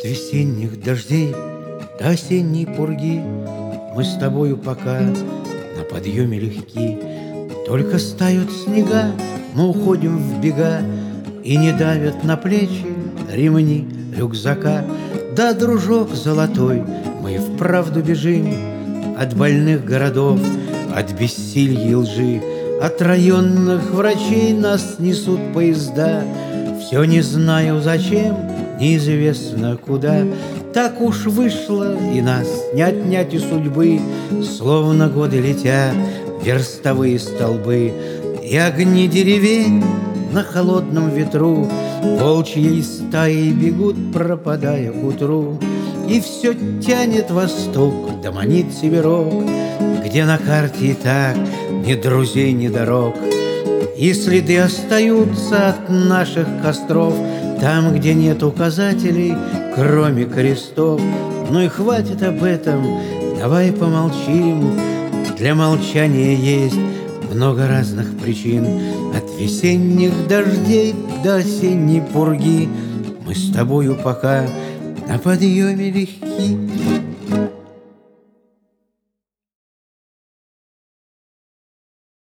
От весенних дождей до осенней пурги мы с тобою пока на подъеме легки. Только стают снега, мы уходим в бега, и не давят на плечи ремни рюкзака. Да, дружок золотой, мы и вправду бежим от больных городов, от бессилья и лжи. От районных врачей нас несут поезда. Все не знаю зачем, неизвестно куда. Так уж вышло, и нас не отнять и судьбы. Словно годы летят верстовые столбы, и огни деревень на холодном ветру волчьей стаи бегут, пропадая к утру. И все тянет восток, да манит северок, где на карте и так ни друзей, ни дорог. И следы остаются от наших костров там, где нет указателей, кроме крестов. Ну и хватит об этом, давай помолчим. Для молчания есть много разных причин. От весенних дождей до осенней пурги мы с тобою пока на подъеме легки.